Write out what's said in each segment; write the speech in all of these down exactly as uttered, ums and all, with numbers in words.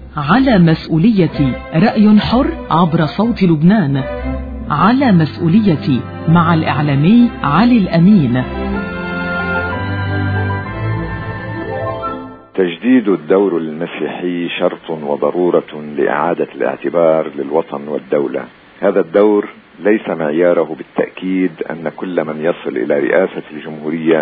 على مسؤولية رأي حر عبر صوت لبنان، على مسؤولية مع الإعلامي علي الأمين. تجديد الدور المسيحي شرط وضرورة لإعادة الاعتبار للوطن والدولة. هذا الدور ليس معياره بالتأكيد أن كل من يصل إلى رئاسة الجمهورية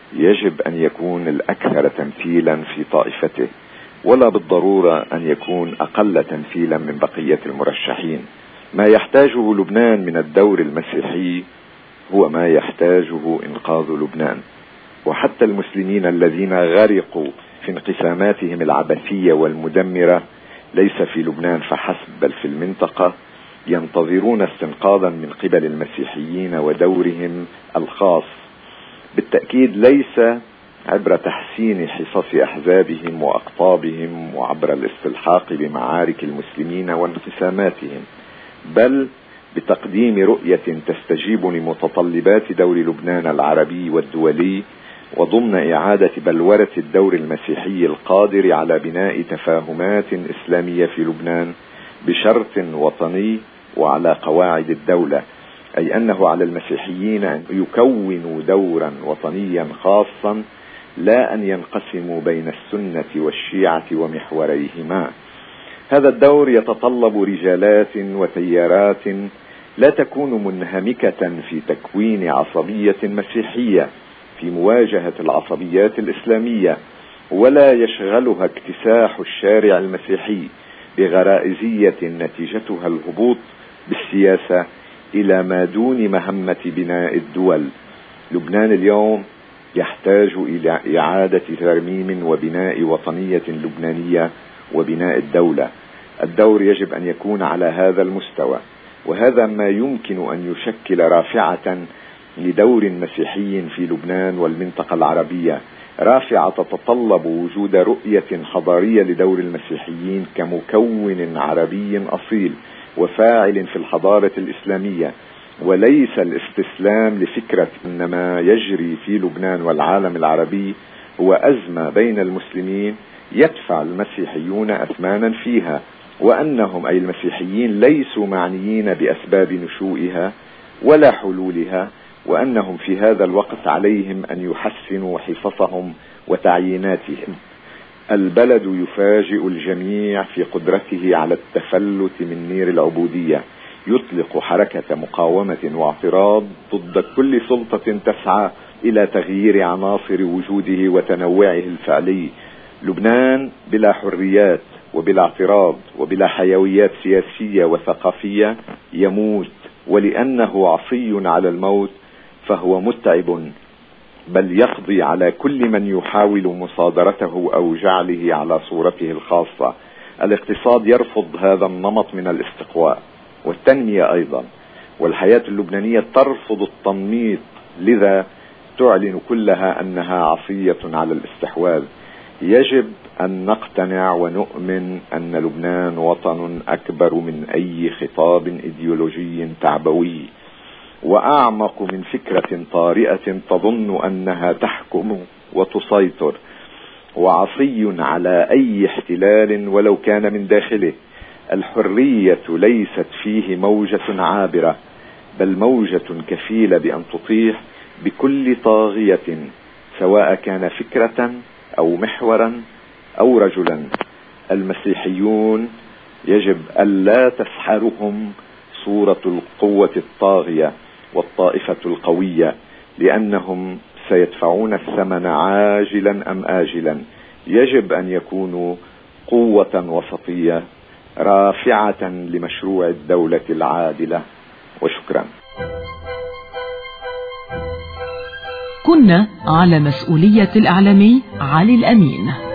يجب أن يكون الأكثر تمثيلا في طائفته، ولا بالضرورة أن يكون أقل تمثيلا من بقية المرشحين. ما يحتاجه لبنان من الدور المسيحي هو ما يحتاجه إنقاذ لبنان. وحتى المسلمين الذين غرقوا في انقساماتهم العبثية والمدمرة ليس في لبنان فحسب بل في المنطقة ينتظرون استنقاذا من قبل المسيحيين ودورهم الخاص، بالتأكيد ليس عبر تحسين حصص أحزابهم وأقطابهم وعبر الاستلحاق بمعارك المسلمين وانقساماتهم، بل بتقديم رؤية تستجيب لمتطلبات دور لبنان العربي والدولي، وضمن إعادة بلورة الدور المسيحي القادر على بناء تفاهمات إسلامية في لبنان بشرط وطني وعلى قواعد الدولة، أي أنه على المسيحيين أن يكونوا دورا وطنيا خاصا، لا أن ينقسموا بين السنة والشيعة ومحوريهما. هذا الدور يتطلب رجالات وتيارات لا تكون منهمكة في تكوين عصبية مسيحية في مواجهة العصبيات الإسلامية، ولا يشغلها اكتساح الشارع المسيحي بغرائزية نتيجتها الهبوط بالسياسة إلى ما دون مهمة بناء الدول. لبنان اليوم يحتاج إلى إعادة ترميم وبناء وطنية لبنانية وبناء الدولة. الدور يجب أن يكون على هذا المستوى، وهذا ما يمكن أن يشكل رافعة لدور مسيحي في لبنان والمنطقة العربية، رافعة تتطلب وجود رؤية حضارية لدور المسيحيين كمكون عربي أصيل وفاعل في الحضارة الإسلامية، وليس الاستسلام لفكرة أن ما يجري في لبنان والعالم العربي هو أزمة بين المسلمين يدفع المسيحيون أثمانا فيها، وأنهم أي المسيحيين ليسوا معنيين بأسباب نشوئها ولا حلولها، وأنهم في هذا الوقت عليهم أن يحسنوا حصصهم وتعييناتهم. البلد يفاجئ الجميع في قدرته على التفلت من نير العبودية، يطلق حركة مقاومة واعتراض ضد كل سلطة تسعى إلى تغيير عناصر وجوده وتنوعه الفعلي. لبنان بلا حريات وبلا اعتراض وبلا حيويات سياسية وثقافية يموت، ولأنه عصي على الموت فهو متعب، بل يقضي على كل من يحاول مصادرته أو جعله على صورته الخاصة. الاقتصاد يرفض هذا النمط من الاستقواء والتنمية أيضا، والحياة اللبنانية ترفض التنميط، لذا تعلن كلها أنها عصية على الاستحواذ. يجب أن نقتنع ونؤمن أن لبنان وطن أكبر من أي خطاب إيديولوجي تعبوي، وأعمق من فكرة طارئة تظن أنها تحكم وتسيطر، وعصي على أي احتلال ولو كان من داخله. الحرية ليست فيه موجة عابرة، بل موجة كفيلة بأن تطيح بكل طاغية، سواء كان فكرة أو محورا أو رجلا. المسيحيون يجب ألا تسحرهم صورة القوة الطاغية والطائفة القوية، لأنهم سيدفعون الثمن عاجلا أم آجلا. يجب أن يكونوا قوة وسطية رافعة لمشروع الدولة العادلة. وشكرا. كنا على مسؤولية الإعلامي علي الأمين.